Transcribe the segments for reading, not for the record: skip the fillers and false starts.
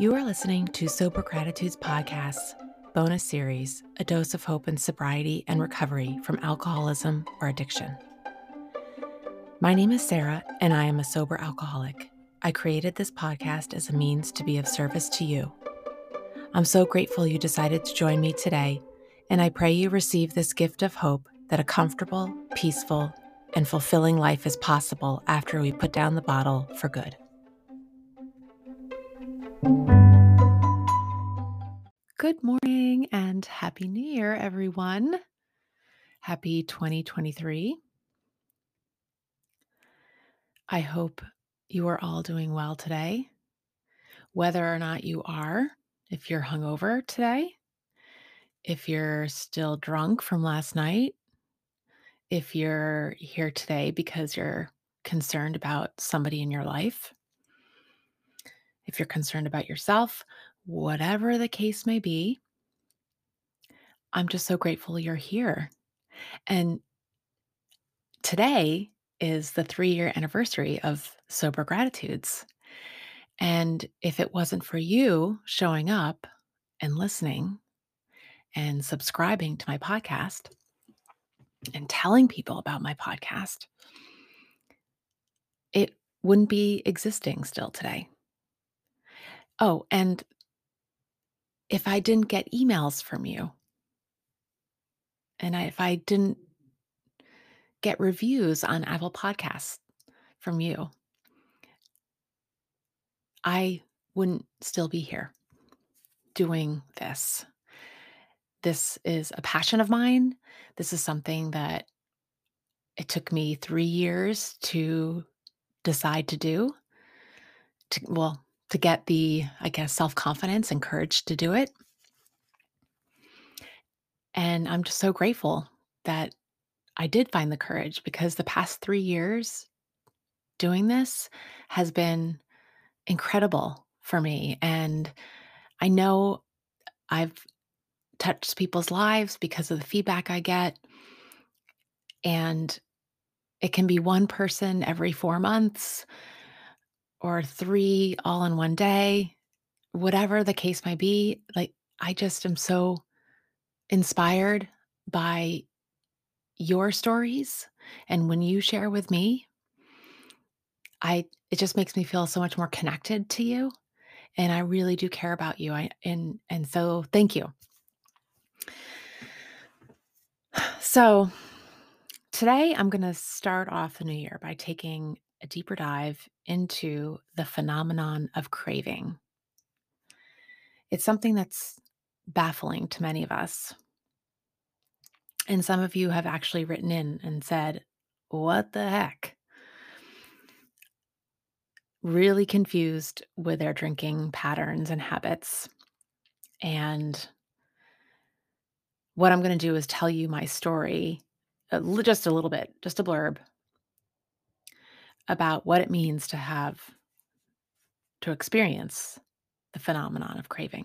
You are listening to Sober Gratitudes Podcast's bonus series, A Dose of Hope in Sobriety and Recovery from Alcoholism or Addiction. My name is Sarah, and I am a sober alcoholic. I created this podcast as a means to be of service to you. I'm so grateful you decided to join me today, and I pray you receive this gift of hope that a comfortable, peaceful, and fulfilling life is possible after we put down the bottle for good. Good morning and Happy New Year, everyone. Happy 2023. I hope you are all doing well today. Whether or not you are, if you're hungover today, if you're still drunk from last night, if you're here today because you're concerned about somebody in your life, if you're concerned about yourself, whatever the case may be, I'm just so grateful you're here. And today is the 3-year anniversary of Sober Gratitudes. And if it wasn't for you showing up and listening and subscribing to my podcast and telling people about my podcast, it wouldn't be existing still today. Oh, and if I didn't get emails from you, and if I didn't get reviews on Apple Podcasts from you, I wouldn't still be here doing this. This is a passion of mine. This is something that it took me 3 years to decide to do, to get the, I guess, self-confidence and courage to do it. And I'm just so grateful that I did find the courage, because the past 3 years doing this has been incredible for me. And I know I've touched people's lives because of the feedback I get. And it can be one person every 4 months or 3 all in one day, whatever the case might be. Like, I just am so inspired by your stories. And when you share with me, it just makes me feel so much more connected to you. And I really do care about you. And so thank you. So today I'm going to start off the new year by taking a deeper dive into the phenomenon of craving. It's something that's baffling to many of us. And some of you have actually written in and said, "What the heck?" Really confused with their drinking patterns and habits. And what I'm going to do is tell you my story, just a little bit, just a blurb about what it means to experience the phenomenon of craving.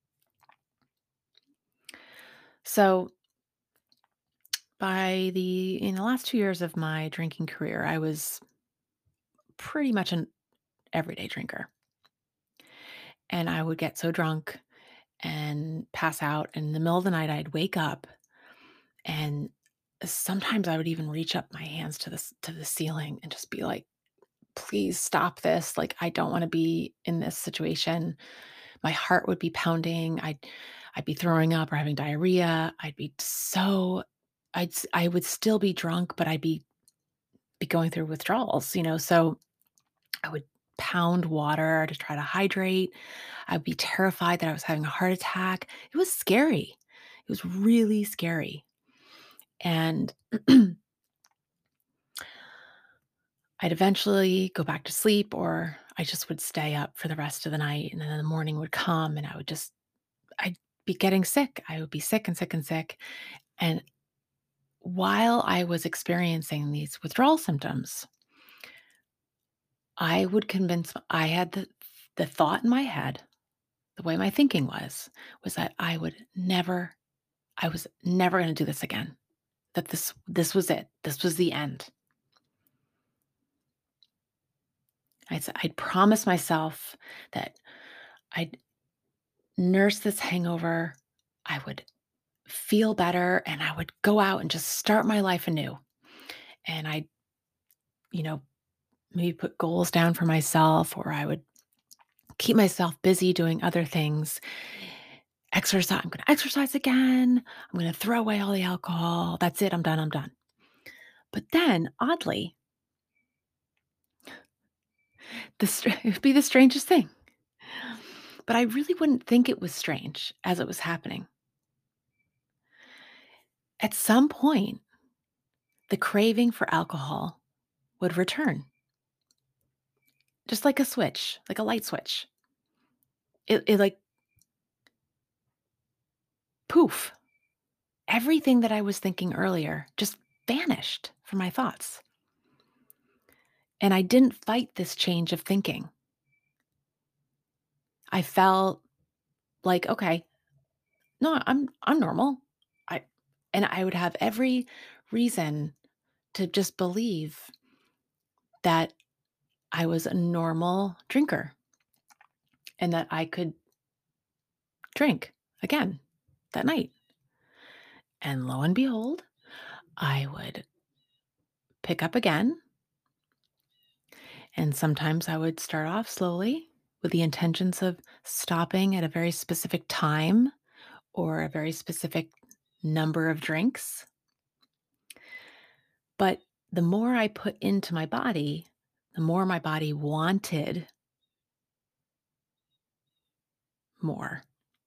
So, in the last 2 years of my drinking career, I was pretty much an everyday drinker. And I would get so drunk and pass out. And in the middle of the night, I'd wake up, and sometimes I would even reach up my hands to the ceiling and just be like, "Please stop this. Like, I don't want to be in this situation." My heart would be pounding. I'd be throwing up or having diarrhea. I would still be drunk, but I'd be going through withdrawals. So I would pound water to try to hydrate. I'd be terrified that I was having a heart attack. It was scary. It was really scary. And I'd eventually go back to sleep, or I just would stay up for the rest of the night. And then the morning would come, and I'd be getting sick. I would be sick and sick and sick. And while I was experiencing these withdrawal symptoms, I had the thought in my head, the way my thinking was that I was never going to do this again. That this was it. This was the end. I'd promised myself that I'd nurse this hangover. I would feel better and I would go out and just start my life anew. And I, you know, maybe put goals down for myself, or I would keep myself busy doing other things. Exercise. I'm going to exercise again. I'm going to throw away all the alcohol. That's it. I'm done. I'm done. But then, oddly, it would be the strangest thing. But I really wouldn't think it was strange as it was happening. At some point, the craving for alcohol would return, just like a switch, like a light switch. It like poof, everything that I was thinking earlier just vanished from my thoughts. And I didn't fight this change of thinking. I felt like, okay, no, I'm normal. I and I would have every reason to just believe that I was a normal drinker and that I could drink again that night. And lo and behold, I would pick up again. And sometimes I would start off slowly with the intentions of stopping at a very specific time or a very specific number of drinks. But the more I put into my body, the more my body wanted more.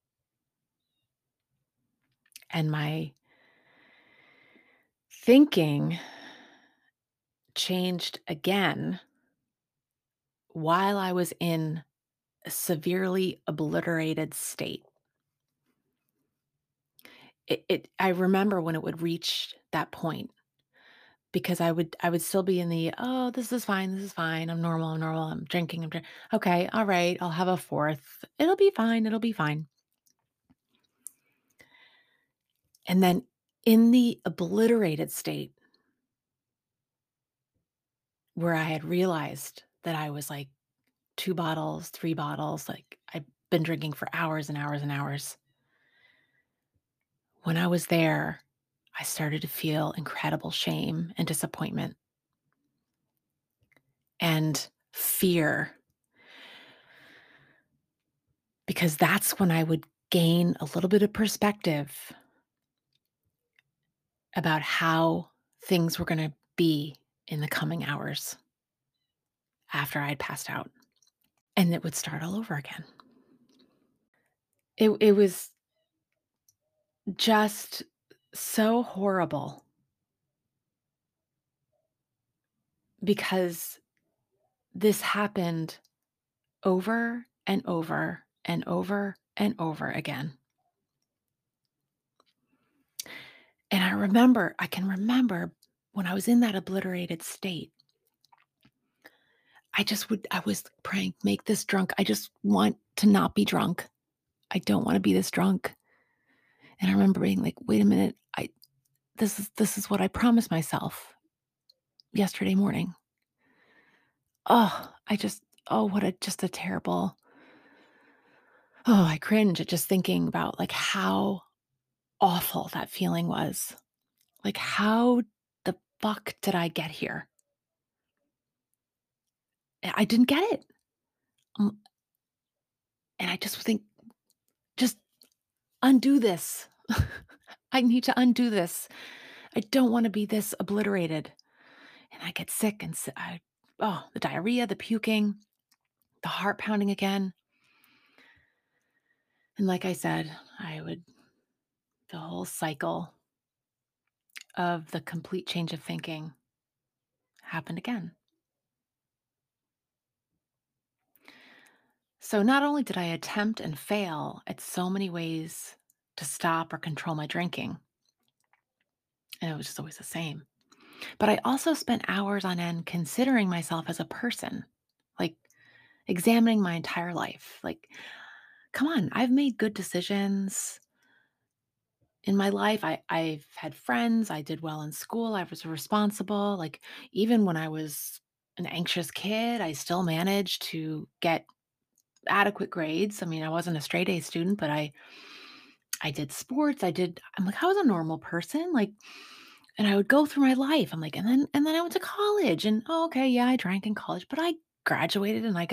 And my thinking changed again while I was in a severely obliterated state. I remember when it would reach that point because I would still be in the, "Oh, this is fine, I'm normal, I'm drinking, okay, all right, I'll have a fourth. It'll be fine." And then in the obliterated state where I had realized that I was like 2 bottles, 3 bottles, like I've been drinking for hours and hours and hours. When I was there, I started to feel incredible shame and disappointment and fear because that's when I would gain a little bit of perspective about how things were gonna be in the coming hours after I'd passed out, and it would start all over again. It was just so horrible because this happened over and over and over and over again. And I can remember when I was in that obliterated state, I was praying, make this drunk. I just want to not be drunk. I don't want to be this drunk. And I remember being like, wait a minute, this is what I promised myself yesterday morning. Oh, what a just a terrible. Oh, I cringe at just thinking about like how awful that feeling was. Like how the fuck did I get here? I didn't get it. Um, and I just think, just undo this. I need to undo this. I don't want to be this obliterated. And I get sick and the diarrhea, the puking, the heart pounding again. And like I said, the whole cycle of the complete change of thinking happened again. So not only did I attempt and fail at so many ways to stop or control my drinking, and it was just always the same, but I also spent hours on end considering myself as a person, like examining my entire life. Like, come on, I've made good decisions in my life. I've had friends. I did well in school. I was responsible. Like, even when I was an anxious kid, I still managed to get adequate grades. I mean, I wasn't a straight A student, but I did sports. I'm like, I was a normal person. Like, and I would go through my life. I'm like, and then I went to college and oh, okay, yeah, I drank in college, but I graduated and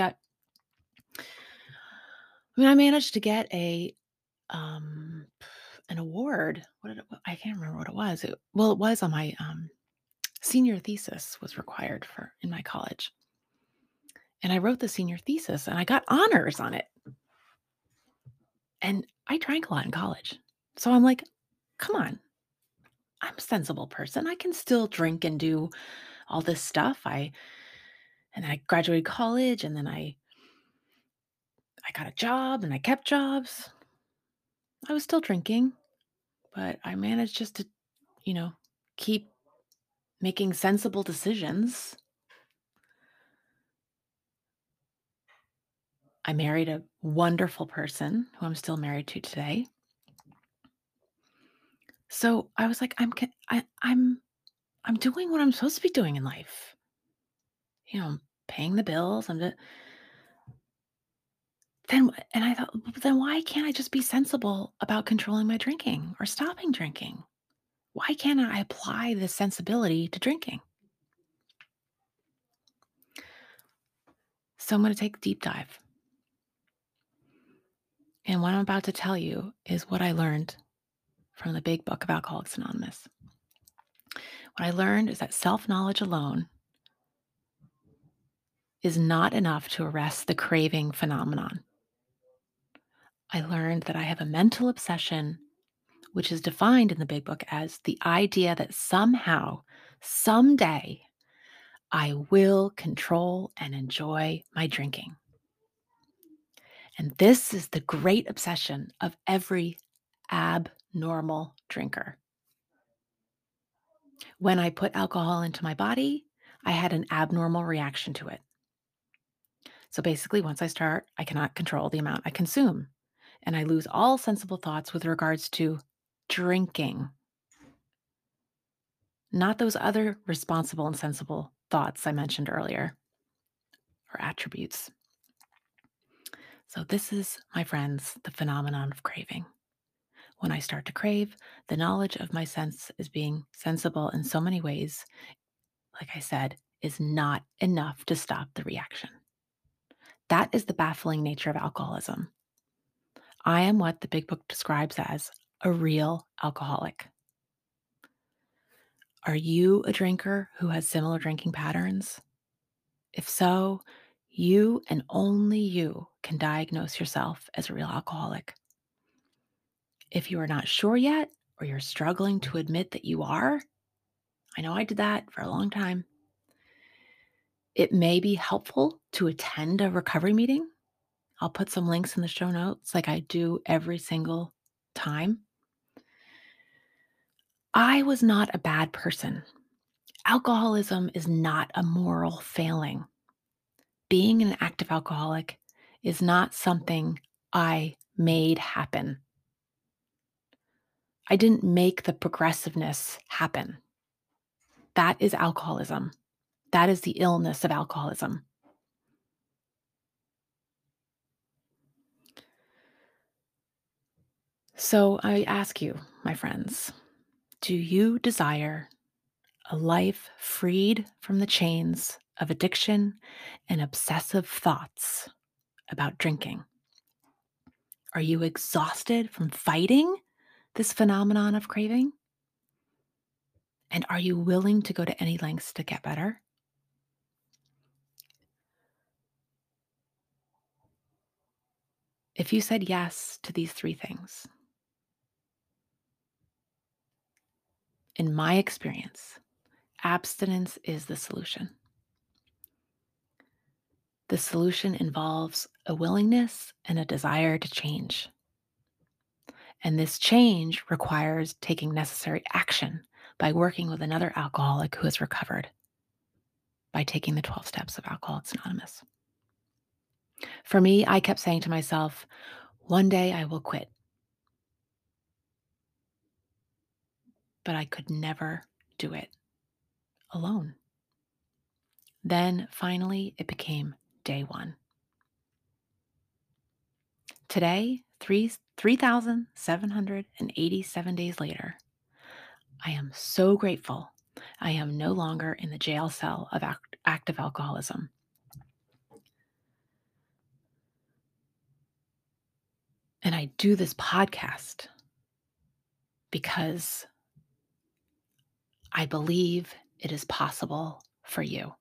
I managed to get um an award. I can't remember what it was. It was on my senior thesis was required for in my college. And I wrote the senior thesis and I got honors on it. And I drank a lot in college. So I'm like, come on, I'm a sensible person. I can still drink and do all this stuff. I graduated college and then I got a job and I kept jobs. I was still drinking, but I managed just to, you know, keep making sensible decisions. I married a wonderful person who I'm still married to today. So I was like, I'm doing what I'm supposed to be doing in life. I'm paying the bills. And I thought, "Well, then why can't I just be sensible about controlling my drinking or stopping drinking? Why can't I apply this sensibility to drinking?" So I'm going to take a deep dive. And what I'm about to tell you is what I learned from the big book of Alcoholics Anonymous. What I learned is that self knowledge alone is not enough to arrest the craving phenomenon. I learned that I have a mental obsession, which is defined in the big book as the idea that somehow, someday, I will control and enjoy my drinking. And this is the great obsession of every abnormal drinker. When I put alcohol into my body, I had an abnormal reaction to it. So basically, once I start, I cannot control the amount I consume, and I lose all sensible thoughts with regards to drinking, not those other responsible and sensible thoughts I mentioned earlier or attributes. So, this is, my friends, the phenomenon of craving. When I start to crave, the knowledge of my sense is being sensible in so many ways, like I said, is not enough to stop the reaction. That is the baffling nature of alcoholism. I am what the big book describes as a real alcoholic. Are you a drinker who has similar drinking patterns? If so, you and only you can diagnose yourself as a real alcoholic. If you are not sure yet, or you're struggling to admit that you are, I know I did that for a long time. It may be helpful to attend a recovery meeting. I'll put some links in the show notes like I do every single time. I was not a bad person. Alcoholism is not a moral failing. Being an active alcoholic is not something I made happen. I didn't make the progressiveness happen. That is alcoholism. That is the illness of alcoholism. So I ask you, my friends, do you desire a life freed from the chains of addiction and obsessive thoughts about drinking? Are you exhausted from fighting this phenomenon of craving? And are you willing to go to any lengths to get better? If you said yes to these three things, in my experience, abstinence is the solution. The solution involves a willingness and a desire to change. And this change requires taking necessary action by working with another alcoholic who has recovered, by taking the 12 steps of Alcoholics Anonymous. For me, I kept saying to myself, one day I will quit. But I could never do it alone. Then finally, it became day one. Today, 3,787 days later, I am so grateful I am no longer in the jail cell of active alcoholism. And I do this podcast because I believe it is possible for you.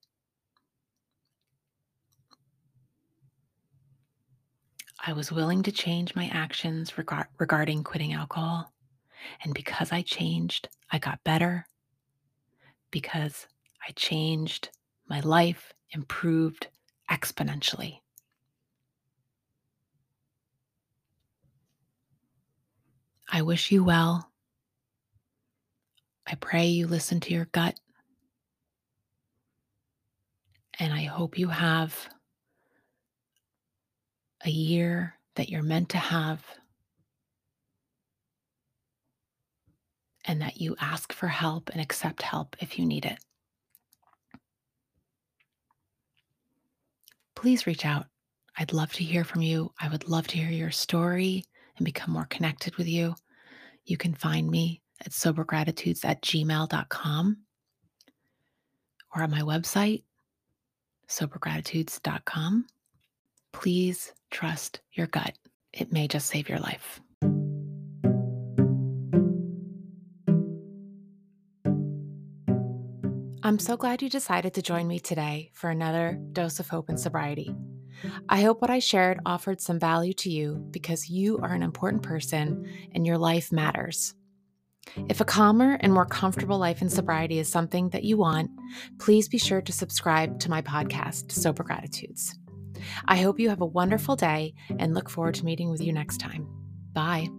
I was willing to change my actions regarding quitting alcohol. And because I changed, I got better. Because I changed, my life improved exponentially. I wish you well. I pray you listen to your gut. And I hope you have a year that you're meant to have, and that you ask for help and accept help if you need it. Please reach out. I'd love to hear from you. I would love to hear your story and become more connected with you. You can find me at sobergratitudes@gmail.com or on my website, sobergratitudes.com. Please trust your gut. It may just save your life. I'm so glad you decided to join me today for another dose of hope and sobriety. I hope what I shared offered some value to you because you are an important person and your life matters. If a calmer and more comfortable life in sobriety is something that you want, please be sure to subscribe to my podcast, Sober Gratitudes. I hope you have a wonderful day and look forward to meeting with you next time. Bye.